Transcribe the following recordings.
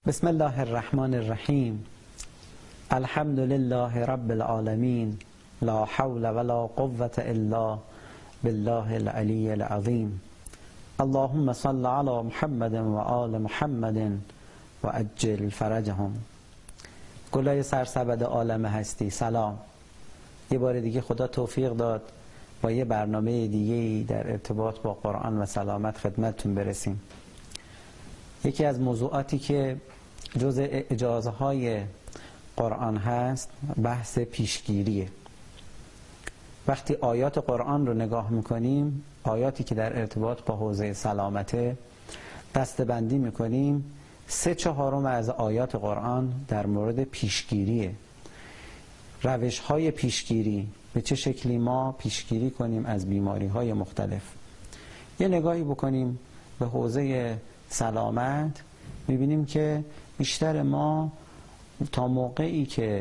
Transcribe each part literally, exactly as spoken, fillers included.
بسم الله الرحمن الرحیم. الحمد لله رب العالمین، لا حول ولا قوة الا بالله العلی العظیم. اللهم صل علی محمد و آل محمد و عجل فرجهم. گلای سرسبد عالم هستی، سلام. یه بار دیگه خدا توفیق داد با یه برنامه دیگه در ارتباط با قرآن و سلامت خدمتتون برسیم. یکی از موضوعاتی که جزء اعجازهای قرآن هست بحث پیشگیریه. وقتی آیات قرآن رو نگاه میکنیم، آیاتی که در ارتباط با حوزه سلامته دسته‌بندی میکنیم، سه چهارم از آیات قرآن در مورد پیشگیریه. روش های پیشگیری، به چه شکلی ما پیشگیری کنیم از بیماری های مختلف. یه نگاهی بکنیم به حوزه سلامت، میبینیم که بیشتر ما تا موقعی که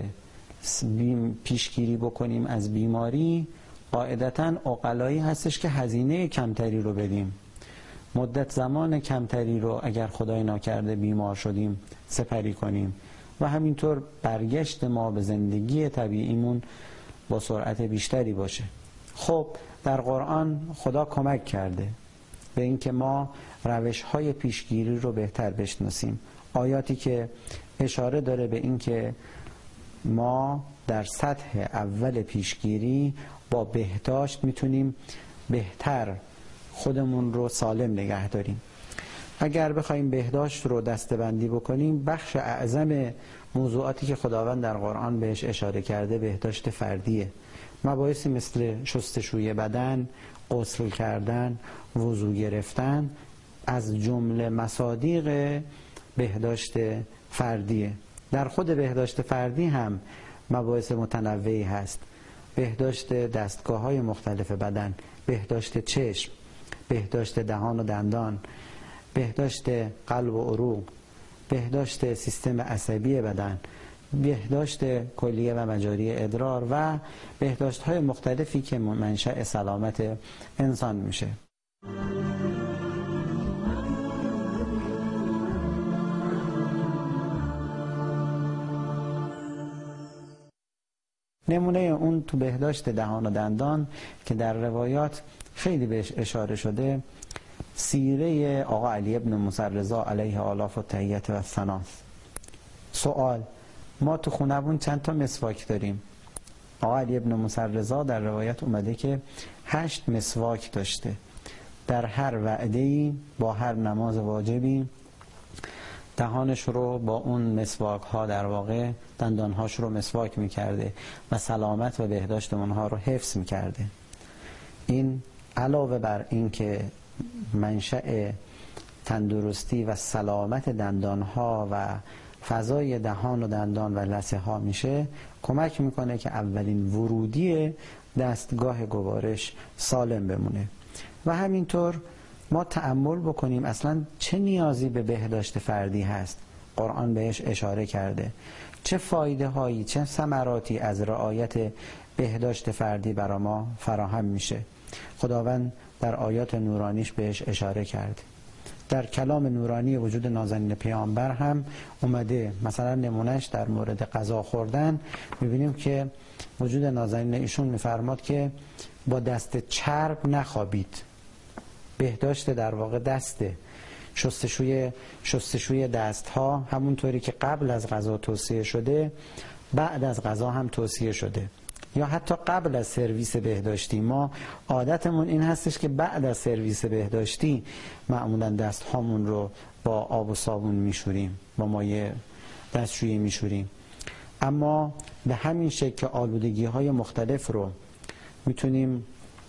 پیشگیری بکنیم از بیماری، قاعدتاً عقلایی هستش که هزینه کمتری رو بدیم، مدت زمان کمتری رو اگر خدای ناکرده بیمار شدیم سپری کنیم و همینطور برگشت ما به زندگی طبیعیمون با سرعت بیشتری باشه. خب در قرآن خدا کمک کرده به اینکه ما روش‌های پیشگیری رو بهتر بشناسیم. آیاتی که اشاره داره به اینکه ما در سطح اول پیشگیری با بهداشت میتونیم بهتر خودمون رو سالم نگه داریم. اگر بخوایم بهداشت رو دسته‌بندی بکنیم، بخش اعظم موضوعاتی که خداوند در قرآن بهش اشاره کرده بهداشت فردیه. مباحثی مثل شستشوی بدن، غسل کردن، وضو گرفتن از جمله مصادیق بهداشت فردیه. در خود بهداشت فردی هم مباحث متنوعی هست. بهداشت دستگاه‌های مختلف بدن، بهداشت چشم، بهداشت دهان و دندان، بهداشت قلب و عروق، بهداشت سیستم عصبی بدن، بهداشت کلیه و مجاری ادرار و بهداشت‌های مختلفی که منشأ سلامت انسان میشه. نمونه اون تو بهداشت دهان و دندان که در روایات خیلی بهش اشاره شده، سیره آقا علی ابن موسی رضا علیه آلاف و تحیت و ثناست. سوال: ما تو خونمون چند تا مسواک داریم؟ آقا علی ابن موسی رضا در روایت اومده که هشت مسواک داشته. در هر وعده‌ای با هر نماز واجبی دهانش رو با اون مسواک ها در واقع دندانهاش رو مسواک میکرده و سلامت و بهداشت اونها رو حفظ میکرده. این علاوه بر این که منشأ تندرستی و سلامت دندانها و فضای دهان و دندان و لثه ها میشه، کمک میکنه که اولین ورودی دستگاه گوارش سالم بمونه. و همینطور ما تأمل بکنیم اصلا چه نیازی به بهداشت فردی هست. قرآن بهش اشاره کرده. چه فایده هایی، چه ثمراتی از رعایت بهداشت فردی برای ما فراهم میشه. خداوند در آیات نورانیش بهش اشاره کرده. در کلام نورانی وجود نازنین پیامبر هم اومده. مثلا نمونهش در مورد غذا خوردن میبینیم که وجود نازنین ایشون میفرماد که با دست چرب نخوابید. بهداشت در واقع دسته. شستشوی شستشوی دست ها همونطوری که قبل از غذا توصیه شده، بعد از غذا هم توصیه شده. یا حتی قبل از سرویس بهداشتی، ما عادتمون این هستش که بعد از سرویس بهداشتی معمولا دست هامون رو با آب و صابون میشوریم، با مایع دستشویی میشوریم. اما به همین شکل که آلودگی های مختلف رو میتونیم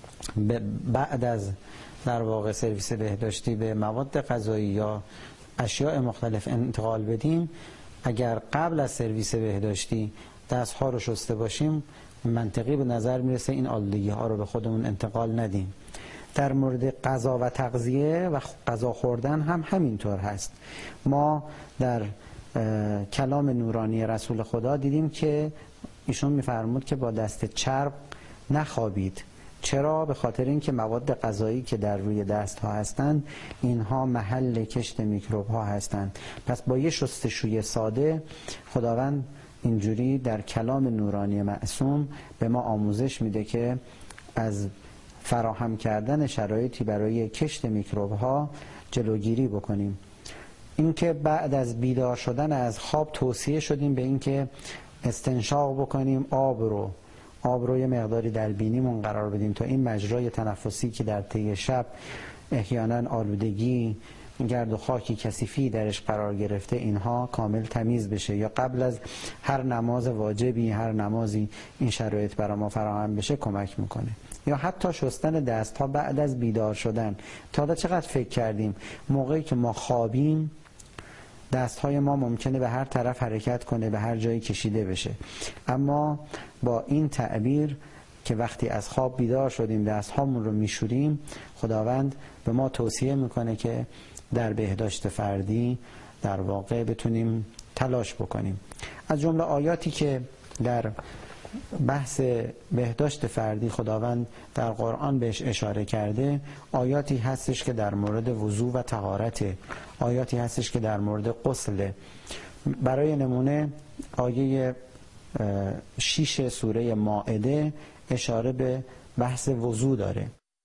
بعد از در واقع سرویس بهداشتی به مواد غذایی یا اشیاء مختلف انتقال بدیم، اگر قبل از سرویس بهداشتی دست ها رو شسته باشیم، منطقی به نظر میرسه این آلودگی ها رو به خودمون انتقال ندیم. در مورد غذا و تغذیه و غذا خوردن هم همینطور هست. ما در کلام نورانی رسول خدا دیدیم که ایشون میفرمود که با دست چرب نخوابید. چرا؟ به خاطر اینکه مواد غذایی که در روی دست ها هستند اینها محل کشت میکروب ها هستند. پس با یه شستشوی ساده خداوند اینجوری در کلام نورانی معصوم به ما آموزش میده که از فراهم کردن شرایطی برای کشت میکروب ها جلوگیری بکنیم. اینکه بعد از بیدار شدن از خواب توصیه شدیم به اینکه استنشاق بکنیم، آب رو آب رو یه مقداری در بینیمون قرار بدیم تا این مجرای تنفسی که در طی شب احیانا آلودگی، گرد و خاکی، کثیفی درش قرار گرفته اینها کامل تمیز بشه، یا قبل از هر نماز واجبی، هر نمازی این شرایط برای ما فراهم بشه کمک میکنه. یا حتی شستن دست ها بعد از بیدار شدن. تا حالا چقدر فکر کردیم موقعی که ما خوابیم دست های ما ممکنه به هر طرف حرکت کنه، به هر جایی کشیده بشه، اما با این تعبیر که وقتی از خواب بیدار شدیم دست هامون رو میشوریم، خداوند به ما توصیه میکنه که در بهداشت فردی در واقع بتونیم تلاش بکنیم. از جمله آیاتی که در بحث بهداشت فردی خداوند در قرآن بهش اشاره کرده، آیاتی هستش که در مورد وضو و طهارت، آیاتی هستش که در مورد غسل. برای نمونه آیه شیش سوره مائده اشاره به بحث وضو داره.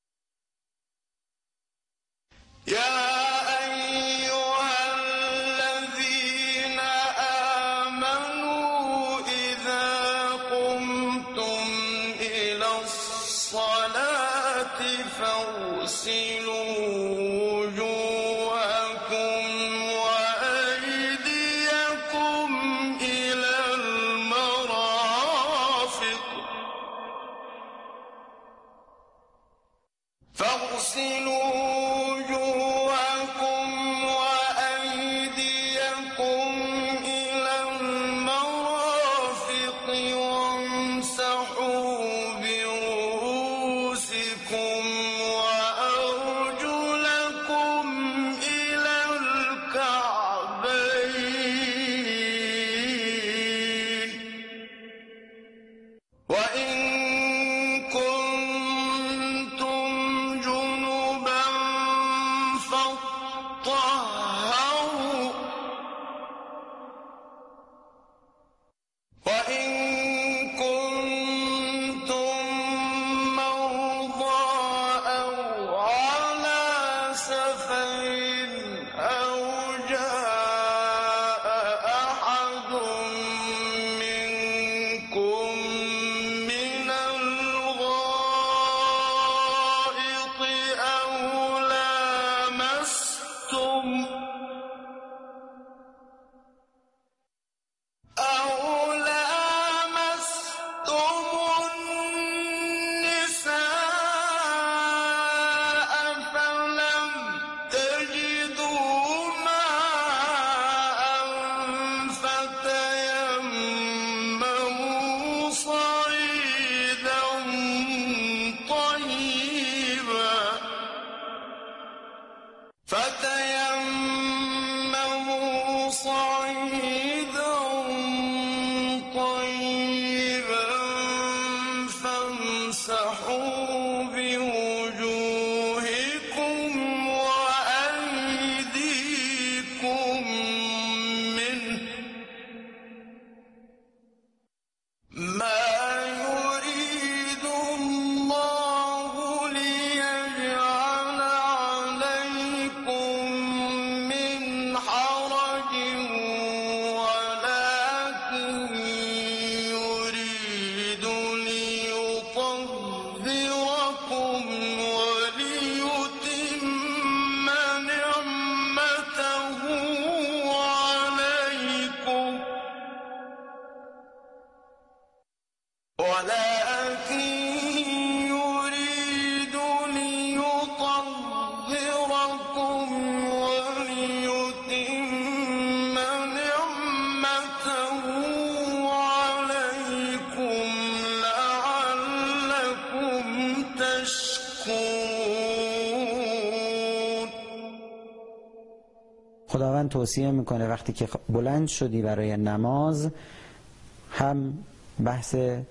خداوند توصیه میکنه وقتی که بلند شدی برای نماز هم بحث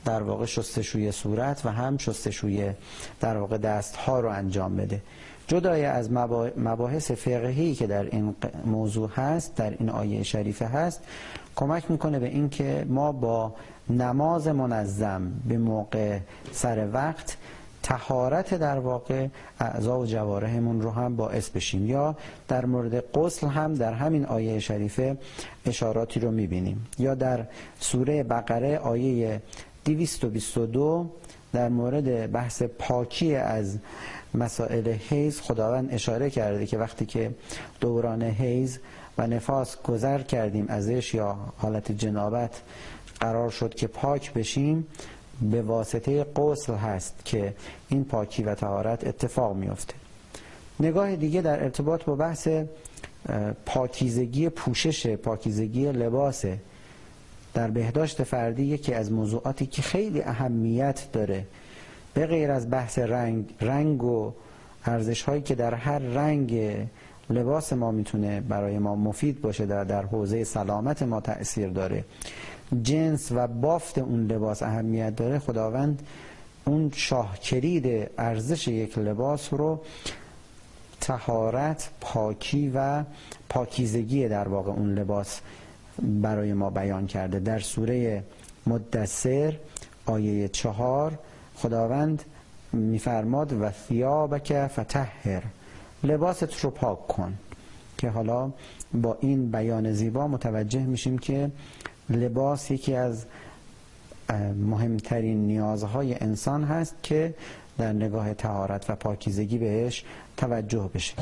در واقع شستشوی صورت و هم شستشوی در واقع دستها رو انجام بده. جدای از مباحث فقهی که در این موضوع هست، در این آیه شریفه هست، کمک میکنه به این که ما با نماز منظم به موقع سر وقت طهارت در واقع اعضا و جوارحمون رو هم باعث بشیم. یا در مورد غسل هم در همین آیه شریفه اشاراتی رو میبینیم. یا در سوره بقره آیه دویست و بیست و دو در مورد بحث پاکی از مسائل حیض خداوند اشاره کرده که وقتی که دوران حیض و نفاس گذر کردیم ازش یا حالت جنابت قرار شد که پاک بشیم، به واسطه غسل هست که این پاکی و طهارت اتفاق میفته. نگاه دیگه در ارتباط با بحث پاکیزگی پوشش، پاکیزگی لباسه. در بهداشت فردی یکی از موضوعاتی که خیلی اهمیت داره، به غیر از بحث رنگ رنگ و ارزش هایی که در هر رنگ لباس ما میتونه برای ما مفید باشه، در در حوزه سلامت ما تأثیر داره، جنس و بافت اون لباس اهمیت داره. خداوند اون شاه کلید ارزش یک لباس رو طهارت، پاکی و پاکیزگی در واقع اون لباس برای ما بیان کرده. در سوره مدثر آیه چهار خداوند میفرماد و ثیابک فطهر، لباست رو پاک کن. که حالا با این بیان زیبا متوجه میشیم که لباس یکی از مهمترین نیازهای انسان هست که در نگاه طهارت و پاکیزگی بهش توجه بشه.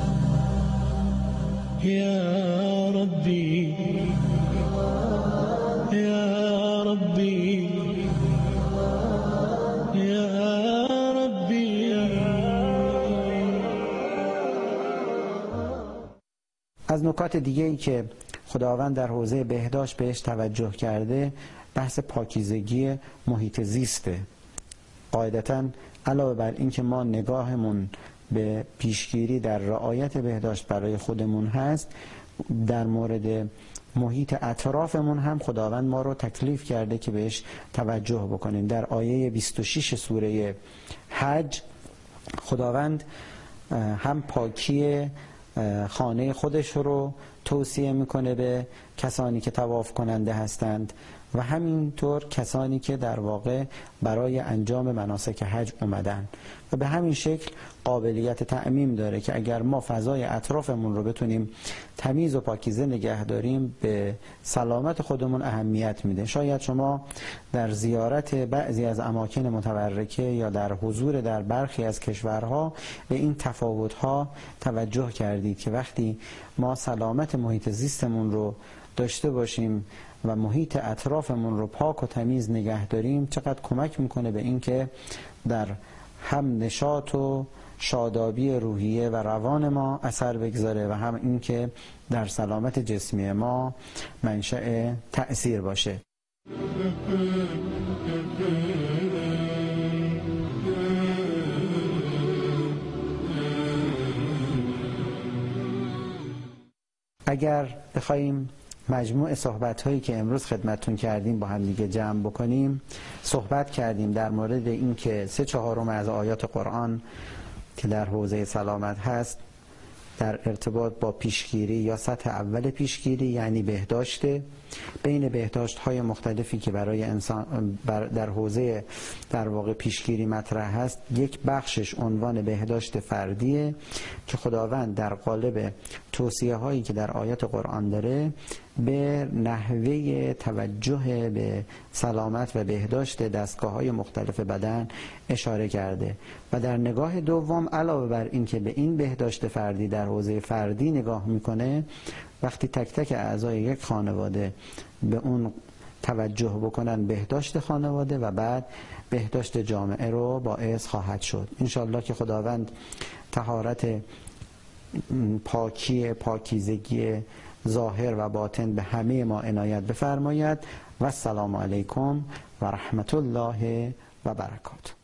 یا ربی یا ربی یا ربی. از نکات دیگه ای که خداوند در حوزه بهداشت بهش توجه کرده بحث پاکیزگی محیط زیسته. قاعدتاً علاوه بر این که ما نگاهمون به پیشگیری در رعایت بهداشت برای خودمون هست، در مورد محیط اطرافمون هم خداوند ما رو تکلیف کرده که بهش توجه بکنیم. در آیه بیست و شش سوره حج خداوند هم پاکی خانه خودش رو توصیه میکنه به کسانی که طواف کننده هستند و همینطور کسانی که در واقع برای انجام مناسک حج اومدن، و به همین شکل قابلیت تعمیم داره که اگر ما فضای اطرافمون رو بتونیم تمیز و پاکیزه نگه داریم به سلامت خودمون اهمیت میده. شاید شما در زیارت بعضی از اماکن متبرکه یا در حضور در برخی از کشورها به این تفاوت‌ها توجه کردید که وقتی ما سلامت محیط زیستمون رو داشته باشیم و محیط اطرافمون رو پاک و تمیز نگه داریم، چقدر کمک میکنه به این که در هم نشاط و شادابی روحیه و روان ما اثر بگذاره و هم این که در سلامت جسمی ما منشأ تأثیر باشه. اگر بخوایم مجموع صحبت هایی که امروز خدمتتون کردیم با هم دیگه جمع بکنیم، صحبت کردیم در مورد این که سه چهارم از آیات قرآن که در حوزه سلامت هست در ارتباط با پیشگیری یا سطح اول پیشگیری یعنی بهداشت. بین بهداشت های مختلفی که برای انسان در حوزه در واقع پیشگیری مطرح هست، یک بخشش عنوان بهداشت فردیه که خداوند در قالب توصیه هایی که در آیات قرآن داره به نحوه توجه به سلامت و بهداشت دستگاه های مختلف بدن اشاره کرده. و در نگاه دوم علاوه بر این که به این بهداشت فردی در حوزه فردی نگاه میکنه، وقتی تک تک اعضای یک خانواده به اون توجه بکنن بهداشت خانواده و بعد بهداشت جامعه رو باعث خواهد شد. انشالله که خداوند طهارت، پاکی، پاکیزگی ظاهر و باطن به همه ما عنایت بفرماید. و السلام علیکم و رحمت الله و برکاته.